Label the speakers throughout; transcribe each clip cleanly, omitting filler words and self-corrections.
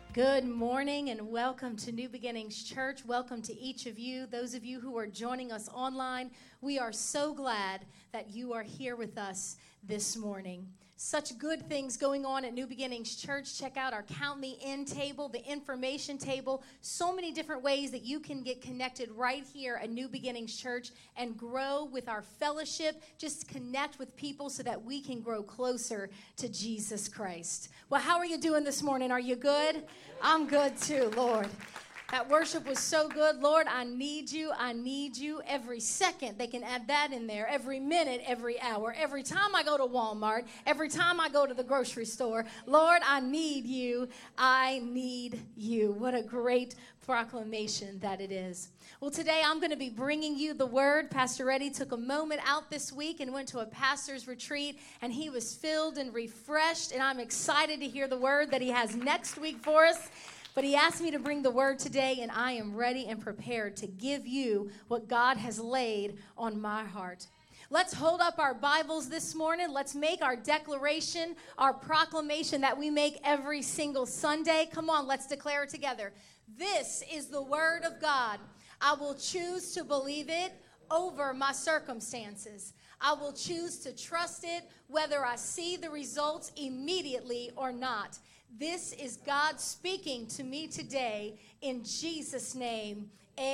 Speaker 1: Good morning and welcome to New Beginnings Church. Welcome to each of you, those of you who are joining us online. We are so glad that you are here with us this morning. Such good things going on at New Beginnings Church. Check out our Count Me In table, the information table. So many different ways that you can get connected right here at New Beginnings Church and grow with our fellowship. Just connect with people so that we can grow closer to Jesus Christ. Well, how are you doing this morning? Are you good? I'm good too, Lord. That worship was so good. Lord, I need you. I need you every second. They can add that in there. Every minute, every hour, every time I go to Walmart, every time I go to the grocery store. Lord, I need you. I need you. What a great proclamation that it is. Well, today I'm going to be bringing you the word. Pastor Eddie took a moment out this week and went to a pastor's retreat, and he was filled and refreshed, and I'm excited to hear the word that he has next week for us. But he asked me to bring the word today, and I am ready and prepared to give you what God has laid on my heart. Let's hold up our Bibles this morning. Let's make our declaration, our proclamation that we make every single Sunday. Come on, let's declare it together. This is the word of God. I will choose to believe it over my circumstances. I will choose to trust it whether I see the results immediately or not. This is God speaking to me today in Jesus' name.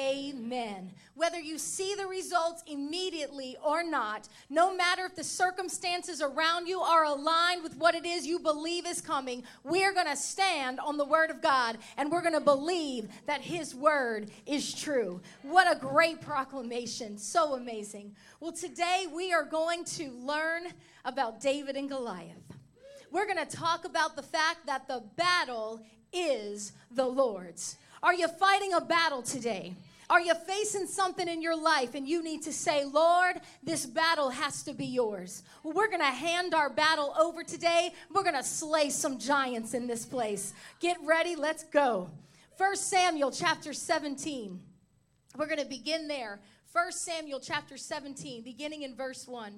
Speaker 1: Amen. Whether you see the results immediately or not, no matter if the circumstances around you are aligned with what it is you believe is coming, we're going to stand on the word of God and we're going to believe that his word is true. What a great proclamation. So amazing. Well, today we are going to learn about David and Goliath. We're going to talk about the fact that the battle is the Lord's. Are you fighting a battle today? Are you facing something in your life and you need to say, Lord, this battle has to be yours? Well, we're going to hand our battle over today. We're going to slay some giants in this place. Get ready. Let's go. 1 Samuel chapter 17. We're going to begin there. 1 Samuel chapter 17, beginning in verse 1.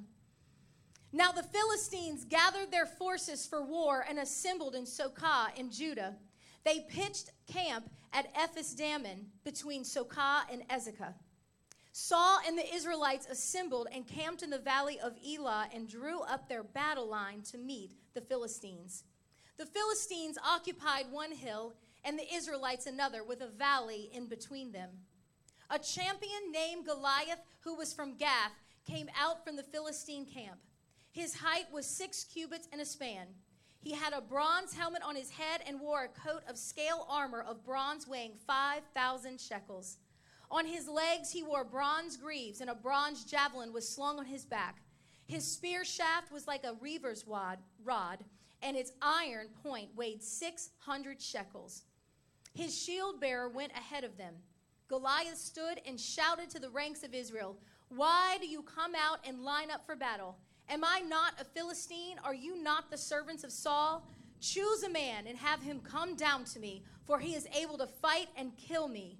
Speaker 1: Now the Philistines gathered their forces for war and assembled in Socoh in Judah. They pitched camp at Ephes-dammim between Socoh and Ezekah. Saul and the Israelites assembled and camped in the valley of Elah and drew up their battle line to meet the Philistines. The Philistines occupied one hill and the Israelites another with a valley in between them. A champion named Goliath, who was from Gath, came out from the Philistine camp. His height was 6 cubits and a span. He had a bronze helmet on his head and wore a coat of scale armor of bronze weighing 5,000 shekels. On his legs he wore bronze greaves, and a bronze javelin was slung on his back. His spear shaft was like a reaver's rod, and its iron point weighed 600 shekels. His shield bearer went ahead of them. Goliath stood and shouted to the ranks of Israel, "Why do you come out and line up for battle? Am I not a Philistine? Are you not the servants of Saul? Choose a man and have him come down to me, for he is able to fight and kill me.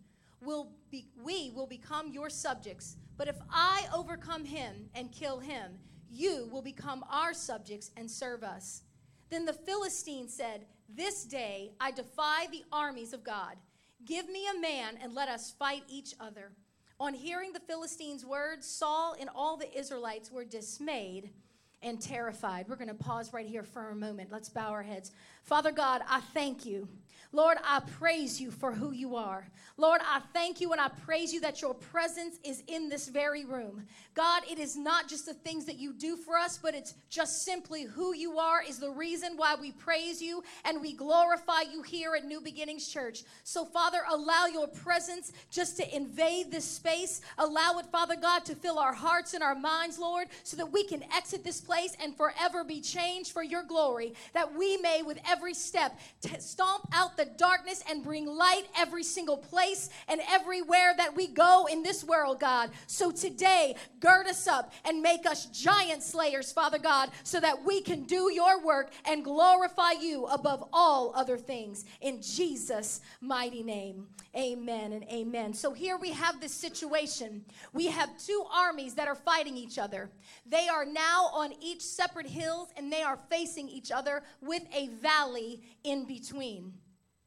Speaker 1: We will become your subjects. But if I overcome him and kill him, you will become our subjects and serve us." Then the Philistine said, "This day I defy the armies of God. Give me a man and let us fight each other." On hearing the Philistines' words, Saul and all the Israelites were dismayed and terrified. We're going to pause right here for a moment. Let's bow our heads. Father God, I thank you. Lord, I praise you for who you are. Lord, I thank you and I praise you that your presence is in this very room. God, it is not just the things that you do for us, but it's just simply who you are is the reason why we praise you and we glorify you here at New Beginnings Church. So, Father, allow your presence just to invade this space. Allow it, Father God, to fill our hearts and our minds, Lord, so that we can exit this place and forever be changed for your glory, that we may, with every step, stomp out the darkness and bring light every single place and everywhere that we go in this world, God. So today, gird us up and make us giant slayers, Father God, so that we can do your work and glorify you above all other things. In Jesus' mighty name, amen and amen. So here we have this situation. We have two armies that are fighting each other. They are now on each separate hills, and they are facing each other with a valley in between.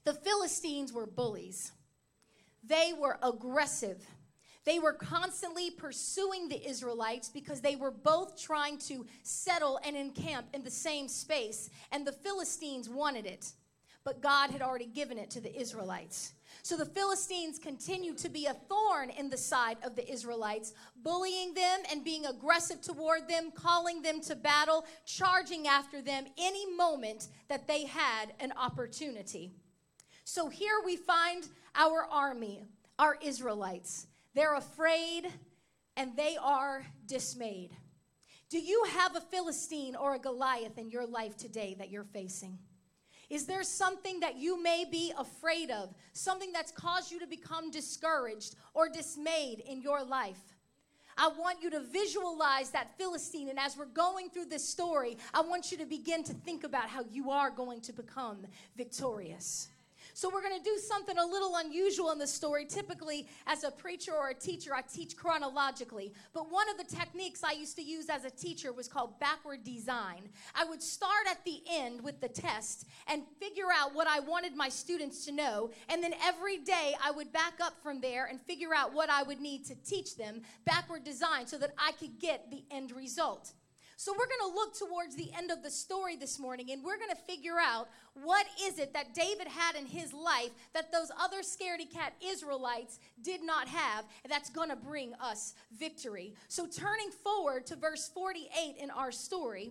Speaker 1: The Philistines were bullies. They were aggressive. They were constantly pursuing the Israelites because they were both trying to settle and encamp in the same space. And the Philistines wanted it, but God had already given it to the Israelites. So the Philistines continued to be a thorn in the side of the Israelites, bullying them and being aggressive toward them, calling them to battle, charging after them any moment that they had an opportunity. So here we find our army, our Israelites. They're afraid and they are dismayed. Do you have a Philistine or a Goliath in your life today that you're facing? Is there something that you may be afraid of, something that's caused you to become discouraged or dismayed in your life? I want you to visualize that Philistine, and as we're going through this story, I want you to begin to think about how you are going to become victorious. So we're going to do something a little unusual in the story. Typically, as a preacher or a teacher, I teach chronologically. But one of the techniques I used to use as a teacher was called backward design. I would start at the end with the test and figure out what I wanted my students to know. And then every day, I would back up from there and figure out what I would need to teach them, backward design, so that I could get the end result. So we're going to look towards the end of the story this morning, and we're going to figure out what is it that David had in his life that those other scaredy-cat Israelites did not have, and that's going to bring us victory. So turning forward to verse 48 in our story,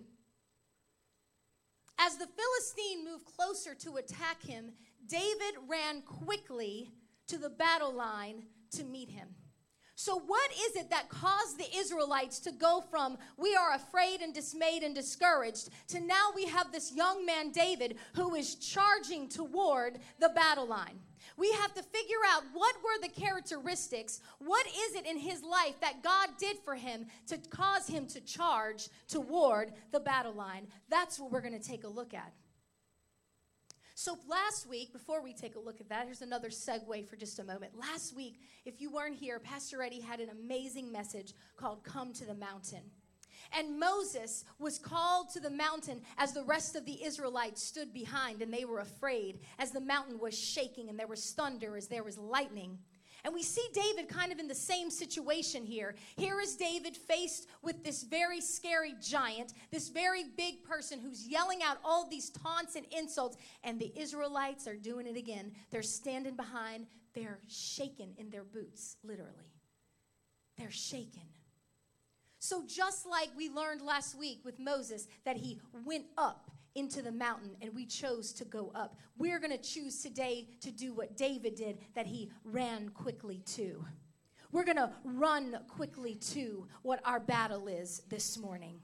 Speaker 1: as the Philistine moved closer to attack him, David ran quickly to the battle line to meet him. So what is it that caused the Israelites to go from we are afraid and dismayed and discouraged to now we have this young man, David, who is charging toward the battle line? We have to figure out what were the characteristics, what is it in his life that God did for him to cause him to charge toward the battle line. That's what we're going to take a look at. So last week, before we take a look at that, here's another segue for just a moment. Last week, if you weren't here, Pastor Eddie had an amazing message called Come to the Mountain. And Moses was called to the mountain as the rest of the Israelites stood behind, and they were afraid as the mountain was shaking and there was thunder, as there was lightning. And we see David kind of in the same situation here. Here is David faced with this very scary giant, this very big person who's yelling out all these taunts and insults. And the Israelites are doing it again. They're standing behind. They're shaken in their boots, literally. They're shaken. So just like we learned last week with Moses that he went up into the mountain and we chose to go up, we're going to choose today to do what David did, that he ran quickly to. We're going to run quickly to what our battle is this morning.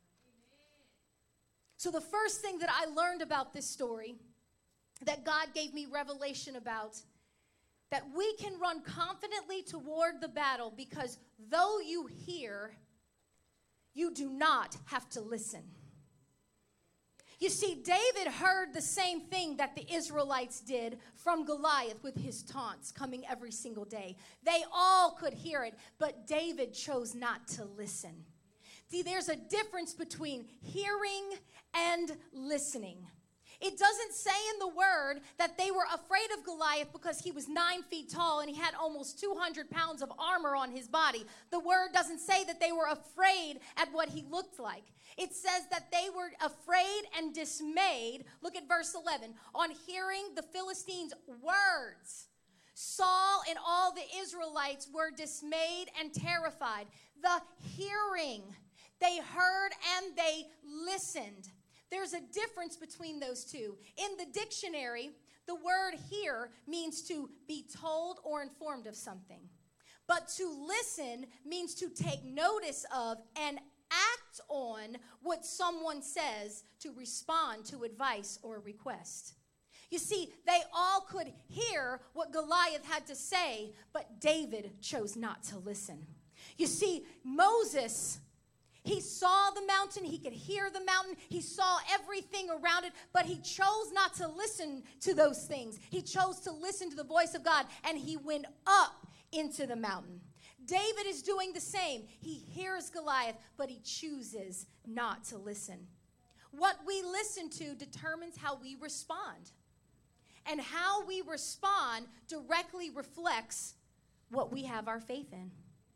Speaker 1: So the first thing that I learned about this story, that God gave me revelation about, that we can run confidently toward the battle because though you hear, you do not have to listen. You see, David heard the same thing that the Israelites did from Goliath with his taunts coming every single day. They all could hear it, but David chose not to listen. See, there's a difference between hearing and listening. It doesn't say in the word that they were afraid of Goliath because he was 9 feet tall and he had almost 200 pounds of armor on his body. The word doesn't say that they were afraid at what he looked like. It says that they were afraid and dismayed. Look at verse 11. On hearing the Philistines' words, Saul and all the Israelites were dismayed and terrified. The hearing, they heard and they listened. There's a difference between those two. In the dictionary, the word hear means to be told or informed of something. But to listen means to take notice of and act on what someone says, to respond to advice or request. You see, they all could hear what Goliath had to say, but David chose not to listen. You see, Moses, he saw the mountain, he could hear the mountain, he saw everything around it, but he chose not to listen to those things. He chose to listen to the voice of God, and he went up into the mountain. David is doing the same. He hears Goliath, but he chooses not to listen. What we listen to determines how we respond. And how we respond directly reflects what we have our faith in.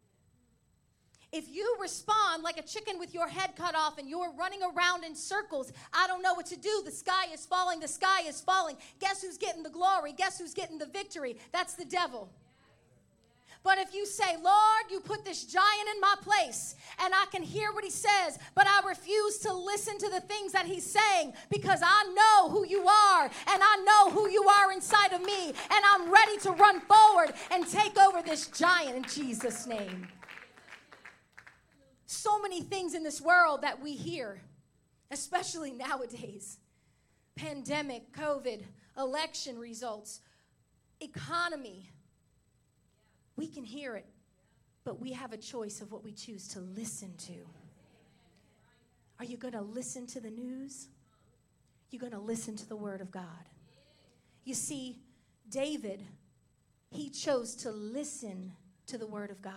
Speaker 1: If you respond like a chicken with your head cut off and you're running around in circles, I don't know what to do. The sky is falling. The sky is falling. Guess who's getting the glory? Guess who's getting the victory? That's the devil. But if you say, Lord, you put this giant in my place, and I can hear what he says, but I refuse to listen to the things that he's saying because I know who you are, and I know who you are inside of me, and I'm ready to run forward and take over this giant in Jesus' name. So many things in this world that we hear, especially nowadays. Pandemic, COVID, election results, economy. We can hear it, but we have a choice of what we choose to listen to. Are you going to listen to the news? You're going to listen to the word of God. You see, David, he chose to listen to the word of God.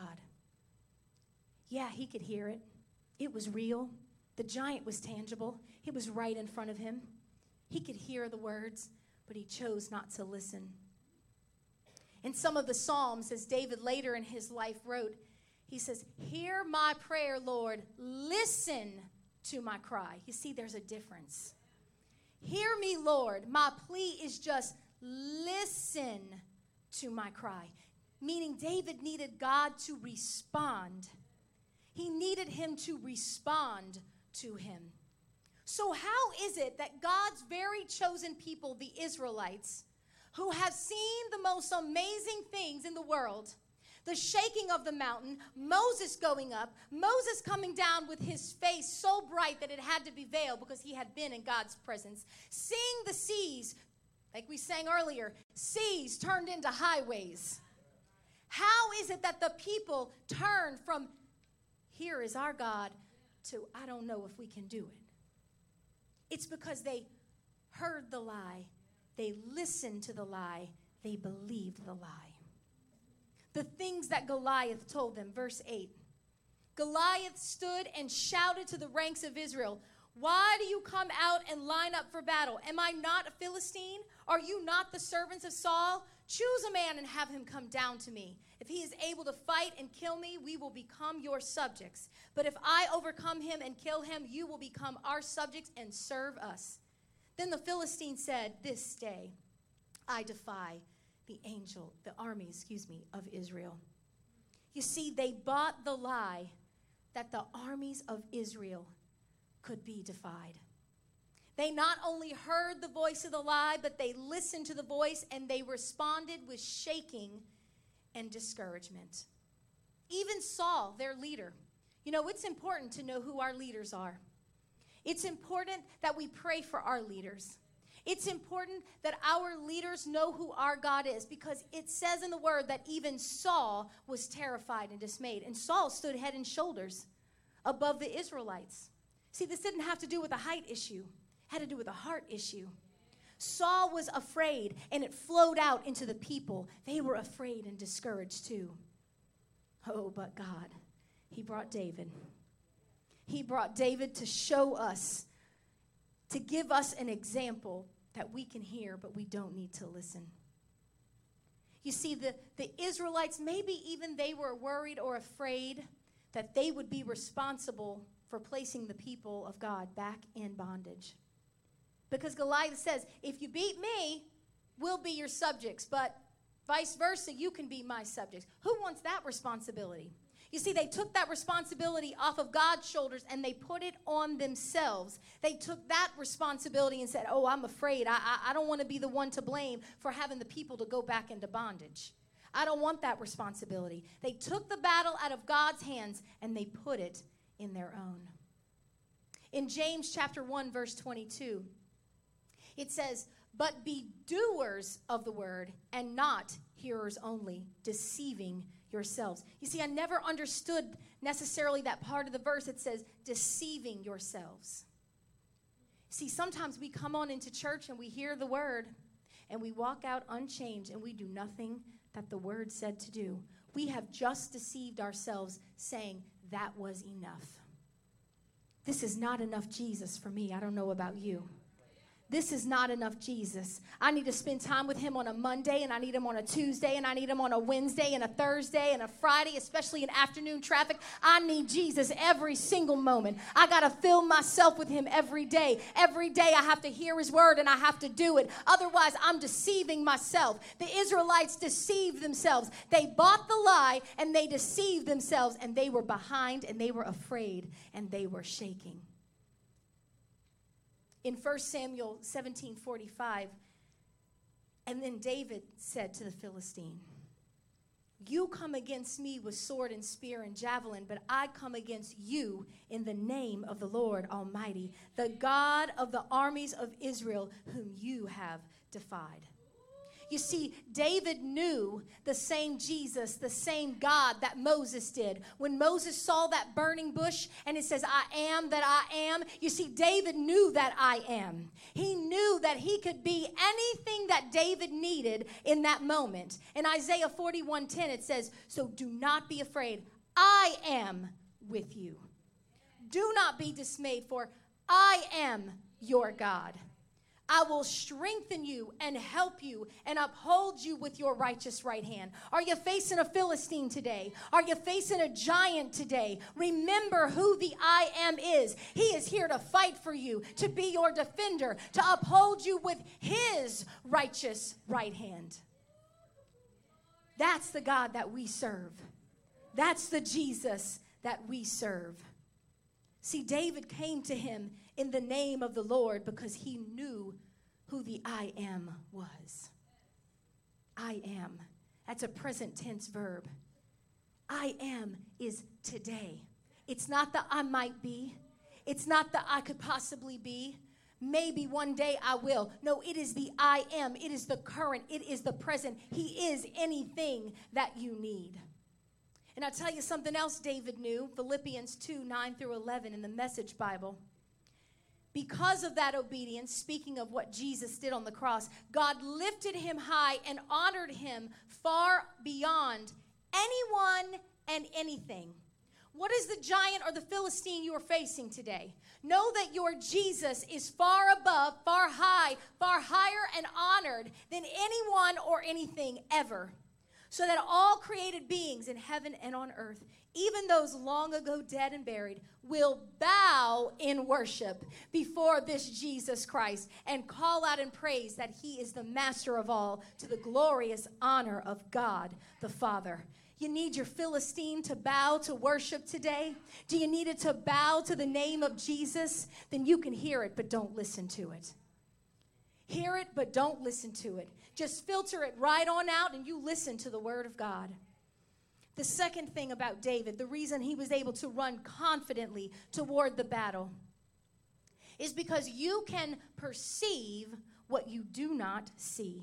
Speaker 1: Yeah, he could hear it. It was real. The giant was tangible. It was right in front of him. He could hear the words, but he chose not to listen. In some of the Psalms, as David later in his life wrote, he says, hear my prayer, Lord. Listen to my cry. You see, there's a difference. Hear me, Lord. My plea is just listen to my cry. Meaning David needed God to respond. He needed him to respond to him. So how is it that God's very chosen people, the Israelites, who have seen the most amazing things in the world, the shaking of the mountain, Moses going up, Moses coming down with his face so bright that it had to be veiled because he had been in God's presence, seeing the seas, like we sang earlier, seas turned into highways. How is it that the people turned from, here is our God, to, I don't know if we can do it? It's because they heard the lie. They listened to the lie. They believed the lie. The things that Goliath told them, verse 8. Goliath stood and shouted to the ranks of Israel, why do you come out and line up for battle? Am I not a Philistine? Are you not the servants of Saul? Choose a man and have him come down to me. If he is able to fight and kill me, we will become your subjects. But if I overcome him and kill him, you will become our subjects and serve us. Then the Philistine said, this day I defy the army of Israel. You see, they bought the lie that the armies of Israel could be defied. They not only heard the voice of the lie, but they listened to the voice and they responded with shaking and discouragement. Even Saul, their leader. You know, it's important to know who our leaders are. It's important that we pray for our leaders. It's important that our leaders know who our God is, because it says in the word that even Saul was terrified and dismayed. And Saul stood head and shoulders above the Israelites. See, this didn't have to do with a height issue. It had to do with a heart issue. Saul was afraid, and it flowed out into the people. They were afraid and discouraged too. Oh, but God, he brought David. He brought David to show us, to give us an example that we can hear, but we don't need to listen. You see, the Israelites, maybe even they were worried or afraid that they would be responsible for placing the people of God back in bondage. Because Goliath says, if you beat me, we'll be your subjects, but vice versa, you can be my subjects. Who wants that responsibility? You see, they took that responsibility off of God's shoulders and they put it on themselves. They took that responsibility and said, oh, I'm afraid. I don't want to be the one to blame for having the people to go back into bondage. I don't want that responsibility. They took the battle out of God's hands and they put it in their own. In James chapter 1, verse 22, it says, but be doers of the word and not hearers only, deceiving yourselves. You see, I never understood necessarily that part of the verse. It says, deceiving yourselves. See, sometimes we come on into church and we hear the word and we walk out unchanged and we do nothing that the word said to do. We have just deceived ourselves saying, that was enough. This is not enough Jesus for me. I don't know about you. this is not enough Jesus. I need to spend time with him on a Monday, and I need him on a Tuesday, and I need him on a Wednesday and a Thursday and a Friday, especially in afternoon traffic. I need Jesus every single moment. I got to fill myself with him every day. Every day I have to hear his word, and I have to do it. Otherwise, I'm deceiving myself. The Israelites deceived themselves. They bought the lie, and they deceived themselves, and they were behind, and they were afraid, and they were shaking. In 1 Samuel 17:45, and then David said to the Philistine, you come against me with sword and spear and javelin, but I come against you in the name of the Lord Almighty, the God of the armies of Israel, whom you have defied. You see, David knew the same Jesus, the same God that Moses did. When Moses saw that burning bush and it says, I am that I am, you see, David knew that I am. He knew that he could be anything that David needed in that moment. In Isaiah 41:10, it says, so do not be afraid. I am with you. Do not be dismayed, for I am your God. I will strengthen you and help you and uphold you with your righteous right hand. Are you facing a Philistine today? Are you facing a giant today? Remember who the I am is. He is here to fight for you, to be your defender, to uphold you with his righteous right hand. That's the God that we serve. That's the Jesus that we serve. See, David came to him in the name of the Lord because he knew who the I am was. I am. That's a present tense verb. I am is today. It's not the I might be. It's not the I could possibly be. Maybe one day I will. No, it is the I am. It is the current. It is the present. He is anything that you need. And I'll tell you something else David knew. Philippians 2:9-11 in the Message Bible. Because of that obedience, speaking of what Jesus did on the cross, God lifted him high and honored him far beyond anyone and anything. What is the giant or the Philistine you are facing today? Know that your Jesus is far above, far high, far higher and honored than anyone or anything ever. So that all created beings in heaven and on earth, even those long ago dead and buried, will bow in worship before this Jesus Christ and call out in praise that he is the master of all, to the glorious honor of God the Father. You need your Philistine to bow to worship today? Do you need it to bow to the name of Jesus? Then you can hear it, but don't listen to it. Hear it, but don't listen to it. Just filter it right on out and you listen to the word of God. The second thing about David, the reason he was able to run confidently toward the battle, is because you can perceive what you do not see.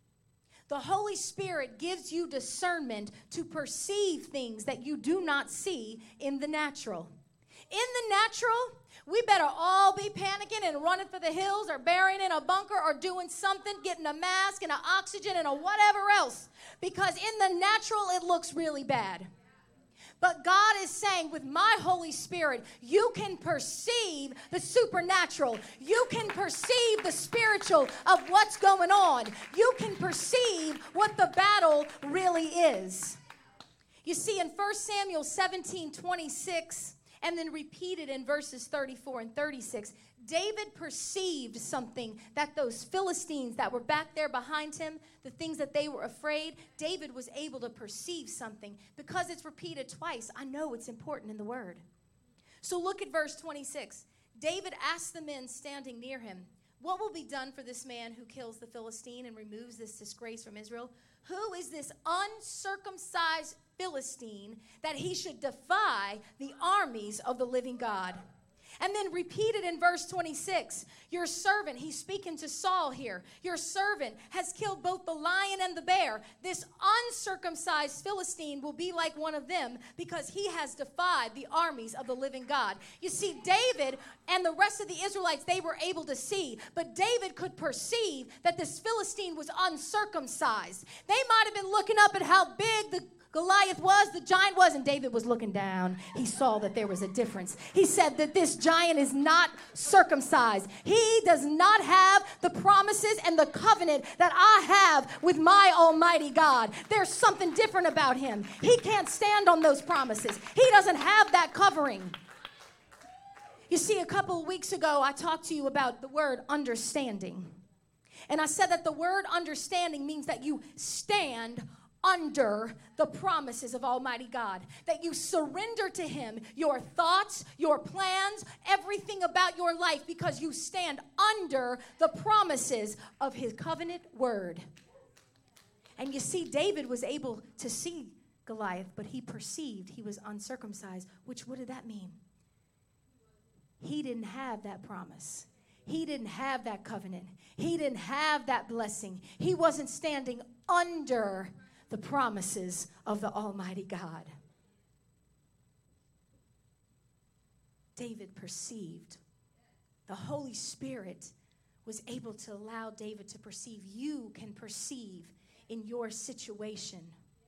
Speaker 1: The Holy Spirit gives you discernment to perceive things that you do not see in the natural. In the natural, we better all be panicking and running for the hills or burying in a bunker or doing something, getting a mask and an oxygen and a whatever else. Because in the natural, it looks really bad. But God is saying, with my Holy Spirit, you can perceive the supernatural. You can perceive the spiritual of what's going on. You can perceive what the battle really is. You see, in 1 Samuel 17:26, and then repeated in verses 34 and 36, David perceived something that those Philistines that were back there behind him, the things that they were afraid, David was able to perceive something. Because it's repeated twice, I know it's important in the word. So look at verse 26. David asked the men standing near him, what will be done for this man who kills the Philistine and removes this disgrace from Israel? Who is this uncircumcised Philistine that he should defy the armies of the living God? And then repeated in verse 26, your servant, he's speaking to Saul here, your servant has killed both the lion and the bear. This uncircumcised Philistine will be like one of them because he has defied the armies of the living God. You see, David and the rest of the Israelites, they were able to see, but David could perceive that this Philistine was uncircumcised. They might have been looking up at how big the Goliath was, the giant was, and David was looking down. He saw that there was a difference. He said that this giant is not circumcised. He does not have the promises and the covenant that I have with my Almighty God. There's something different about him. He can't stand on those promises. He doesn't have that covering. You see, a couple of weeks ago, I talked to you about the word understanding. And I said that the word understanding means that you stand under the promises of Almighty God, that you surrender to him your thoughts, your plans, everything about your life, because you stand under the promises of his covenant word. And you see, David was able to see Goliath, but he perceived he was uncircumcised, which, what did that mean? He didn't have that promise. He didn't have that covenant. He didn't have that blessing. He wasn't standing under the promises of the Almighty God. David perceived. The Holy Spirit was able to allow David to perceive. You can perceive in your situation.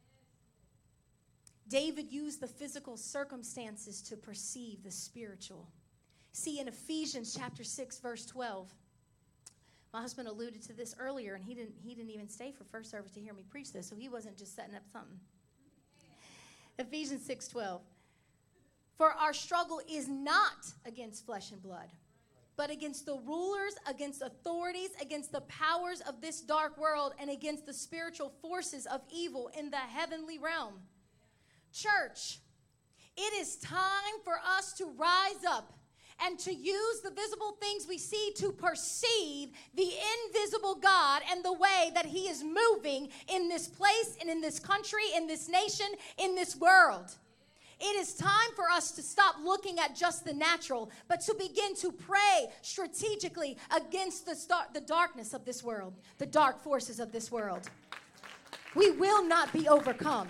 Speaker 1: David used the physical circumstances to perceive the spiritual. See, in Ephesians chapter 6, verse 12, my husband alluded to this earlier, and he didn't even stay for first service to hear me preach this, so he wasn't just setting up something. Ephesians 6:12. For our struggle is not against flesh and blood, but against the rulers, against authorities, against the powers of this dark world, and against the spiritual forces of evil in the heavenly realm. Church, it is time for us to rise up and to use the visible things we see to perceive the invisible God and the way that he is moving in this place and in this country, in this nation, in this world. It is time for us to stop looking at just the natural, but to begin to pray strategically against the darkness of this world, the dark forces of this world. We will not be overcome.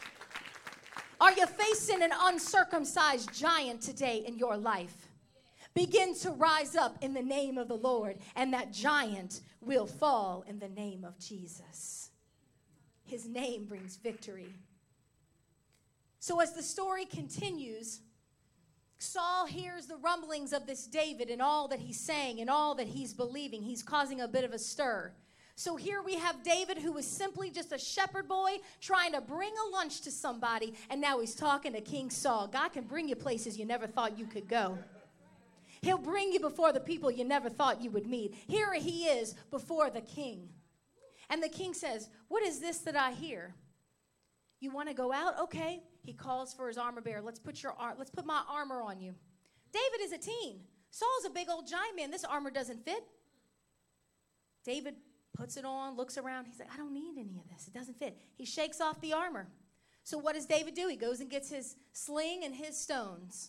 Speaker 1: Are you facing an uncircumcised giant today in your life? Begin to rise up in the name of the Lord, and that giant will fall in the name of Jesus. His name brings victory. So as the story continues, Saul hears the rumblings of this David and all that he's saying and all that he's believing. He's causing a bit of a stir. So here we have David, who was simply just a shepherd boy trying to bring a lunch to somebody, and now he's talking to King Saul. God can bring you places you never thought you could go. He'll bring you before the people you never thought you would meet. Here he is before the king. And the king says, what is this that I hear? You want to go out? Okay. He calls for his armor bearer. Let's put my armor on you. David is a teen. Saul's a big old giant man. This armor doesn't fit. David puts it on, looks around. He's like, I don't need any of this. It doesn't fit. He shakes off the armor. So what does David do? He goes and gets his sling and his stones.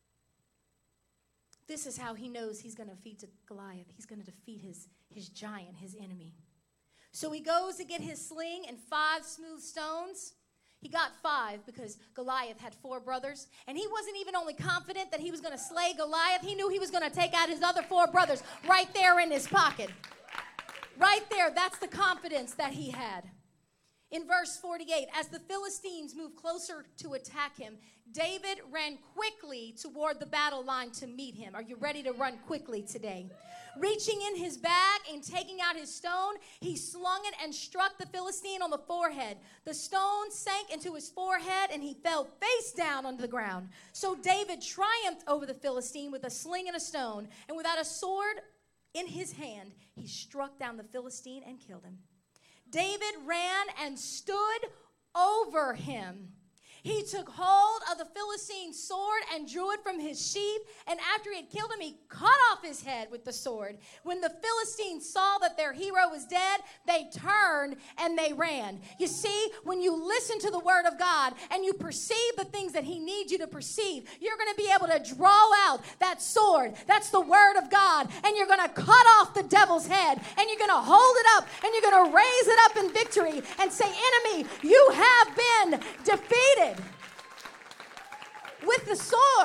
Speaker 1: This is how he knows he's going to defeat Goliath. He's going to defeat his giant, his enemy. So he goes to get his sling and 5 smooth stones. He got 5 because Goliath had 4 brothers. And he wasn't even only confident that he was going to slay Goliath. He knew he was going to take out his other 4 brothers right there in his pocket. Right there, that's the confidence that he had. In verse 48, as the Philistines moved closer to attack him, David ran quickly toward the battle line to meet him. Are you ready to run quickly today? Reaching in his bag and taking out his stone, he slung it and struck the Philistine on the forehead. The stone sank into his forehead, and he fell face down onto the ground. So David triumphed over the Philistine with a sling and a stone, and without a sword in his hand, he struck down the Philistine and killed him. David ran and stood over him. He took hold of the Philistine's sword and drew it from his sheath, and after he had killed him, he cut off his head with the sword. When the Philistines saw that their hero was dead, they turned and they ran. You see, when you listen to the word of God and you perceive the things that he needs you to perceive, you're going to be able to draw out that sword. That's the word of God, and you're going to cut off the devil's head, and you're going to hold it up, and you're going to raise it up in victory and say, enemy, you have been defeated. With the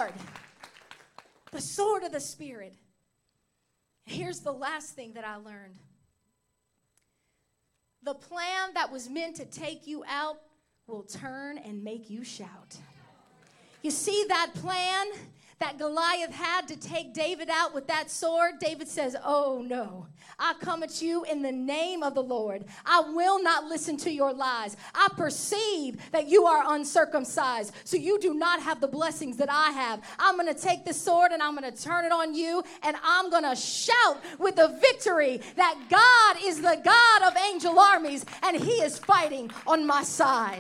Speaker 1: sword of the Spirit. Here's the last thing that I learned. The plan that was meant to take you out will turn and make you shout. You see that plan that Goliath had to take David out with that sword? David says, oh no, I come at you in the name of the Lord. I will not listen to your lies. I perceive that you are uncircumcised, so you do not have the blessings that I have. I'm going to take this sword and I'm going to turn it on you, and I'm going to shout with the victory that God is the God of angel armies, and he is fighting on my side.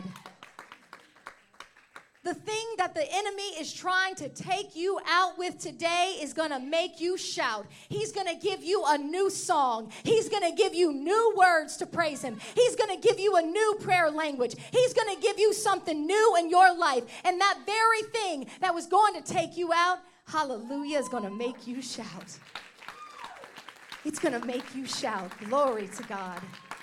Speaker 1: The thing that the enemy is trying to take you out with today is going to make you shout. He's going to give you a new song. He's going to give you new words to praise him. He's going to give you a new prayer language. He's going to give you something new in your life. And that very thing that was going to take you out, hallelujah, is going to make you shout. It's going to make you shout. Glory to God.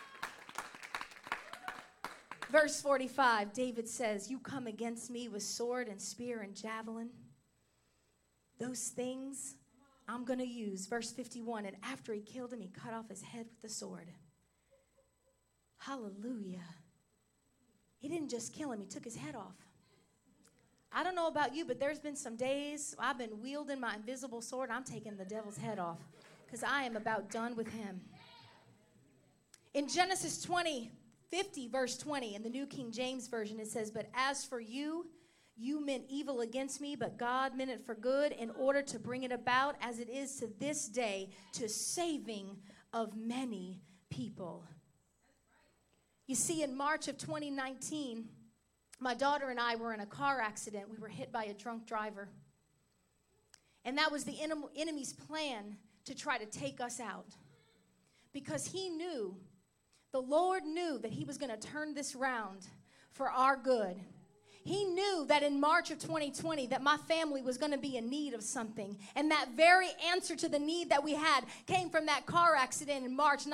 Speaker 1: Verse 45, David says, you come against me with sword and spear and javelin. Those things I'm going to use. Verse 51, and after he killed him, he cut off his head with the sword. Hallelujah. He didn't just kill him, he took his head off. I don't know about you, but there's been some days I've been wielding my invisible sword. I'm taking the devil's head off because I am about done with him. In Genesis 50, verse 20, in the New King James Version, it says, but as for you, you meant evil against me, but God meant it for good in order to bring it about as it is to this day, to saving of many people. You see, in March of 2019, my daughter and I were in a car accident. We were hit by a drunk driver. And that was the enemy's plan to try to take us out. Because the Lord knew that he was going to turn this round for our good. He knew that in March of 2020 that my family was going to be in need of something. And that very answer to the need that we had came from that car accident in March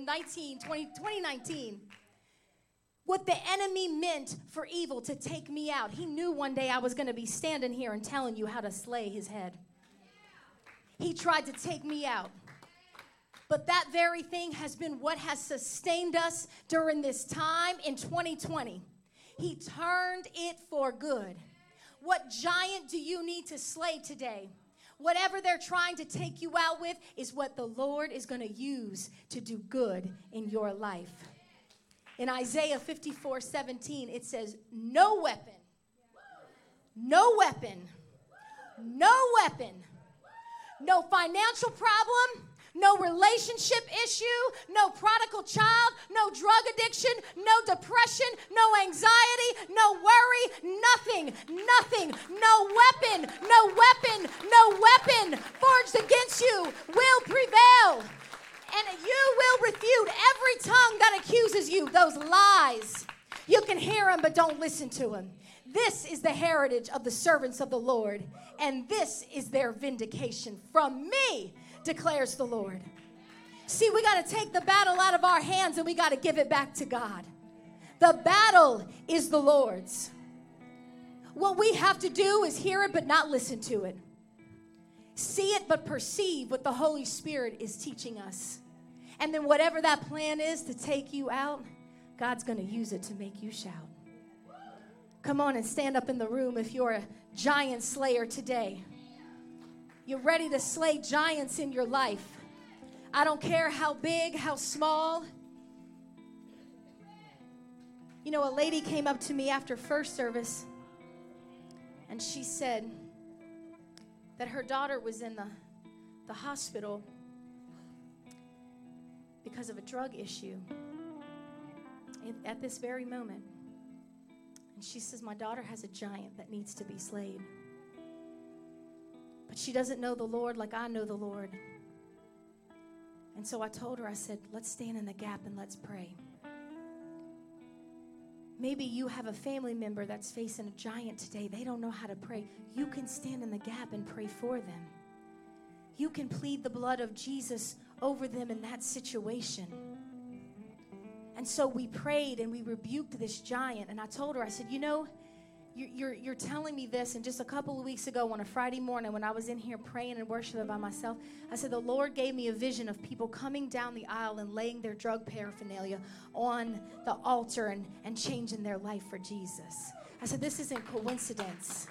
Speaker 1: 2019. What the enemy meant for evil to take me out, he knew one day I was going to be standing here and telling you how to slay his head. He tried to take me out. But that very thing has been what has sustained us during this time in 2020. He turned it for good. What giant do you need to slay today? Whatever they're trying to take you out with is what the Lord is going to use to do good in your life. In Isaiah 54:17, it says, no weapon, no weapon, no weapon, no financial problem, no relationship issue, no prodigal child, no drug addiction, no depression, no anxiety, no worry, nothing, no weapon forged against you will prevail. And you will refute every tongue that accuses you, those lies. You can hear them, but don't listen to them. This is the heritage of the servants of the Lord, and this is their vindication from me, declares the Lord. See, we got to take the battle out of our hands and we got to give it back to God. The battle is the Lord's. What we have to do is hear it but not listen to it. See it but perceive what the Holy Spirit is teaching us. And then whatever that plan is to take you out, God's going to use it to make you shout. Come on and stand up in the room if you're a giant slayer today. You're ready to slay giants in your life. I don't care how big, how small. You know, a lady came up to me after first service, and she said that her daughter was in the hospital because of a drug issue at this very moment. And she says, my daughter has a giant that needs to be slayed. But she doesn't know the Lord like I know the Lord. And so I told her, I said, let's stand in the gap and let's pray. Maybe you have a family member that's facing a giant today. They don't know how to pray. You can stand in the gap and pray for them. You can plead the blood of Jesus over them in that situation. And so we prayed and we rebuked this giant. And I told her, I said, you know, You're telling me this, and just a couple of weeks ago on a Friday morning when I was in here praying and worshiping by myself, I said the Lord gave me a vision of people coming down the aisle and laying their drug paraphernalia on the altar and changing their life for Jesus. I said, this isn't coincidence.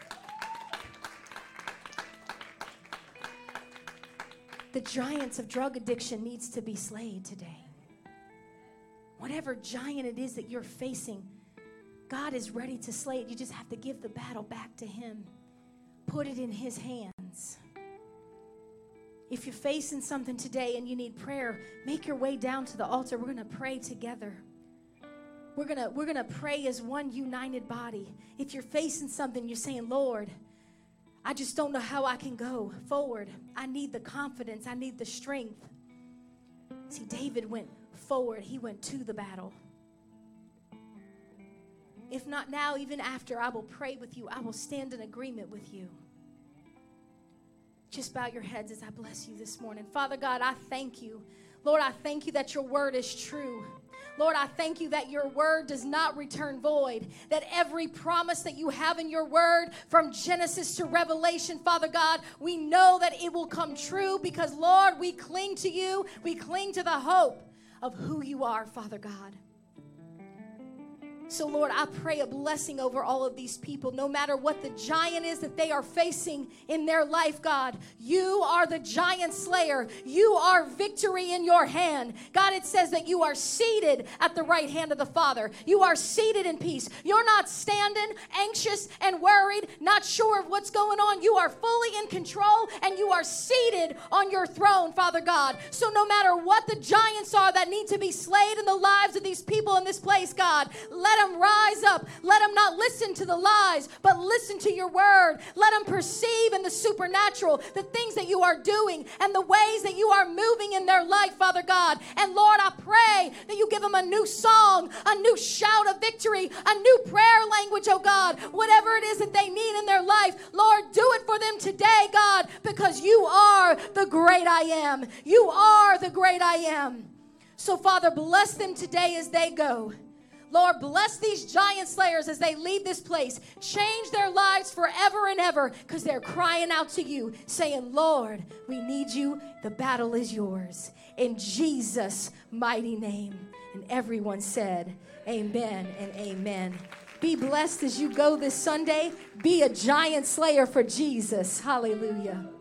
Speaker 1: The giants of drug addiction needs to be slayed today. Whatever giant it is that you're facing, God is ready to slay it. You just have to give the battle back to him. Put it in his hands. If you're facing something today and you need prayer, make your way down to the altar. We're going to pray together. We're going to pray as one united body. If you're facing something, you're saying, Lord, I just don't know how I can go forward. I need the confidence. I need the strength. See, David went forward. He went to the battle. If not now, even after, I will pray with you. I will stand in agreement with you. Just bow your heads as I bless you this morning. Father God, I thank you. Lord, I thank you that your word is true. Lord, I thank you that your word does not return void, that every promise that you have in your word from Genesis to Revelation, Father God, we know that it will come true because, Lord, we cling to you. We cling to the hope of who you are, Father God. So, Lord, I pray a blessing over all of these people, no matter what the giant is that they are facing in their life, God. You are the giant slayer. You are victory in your hand. God, it says that you are seated at the right hand of the Father. You are seated in peace. You're not standing anxious and worried, not sure of what's going on. You are fully in control, and you are seated on your throne, Father God. So no matter what the giants are that need to be slayed in the lives of these people in this place, God, let them rise up. Let them not listen to the lies, but listen to your word. Let them perceive in the supernatural the things that you are doing and the ways that you are moving in their life, Father God. And Lord, I pray that you give them a new song, a new shout of victory, a new prayer language, oh God. Whatever it is that they need in their life, Lord, do it for them today, God, because you are the great I am. You are the great I am. So, Father, bless them today as they go. Lord, bless these giant slayers as they leave this place. Change their lives forever and ever because they're crying out to you, saying, Lord, we need you. The battle is yours. In Jesus' mighty name. And everyone said, amen and amen. Be blessed as you go this Sunday. Be a giant slayer for Jesus. Hallelujah.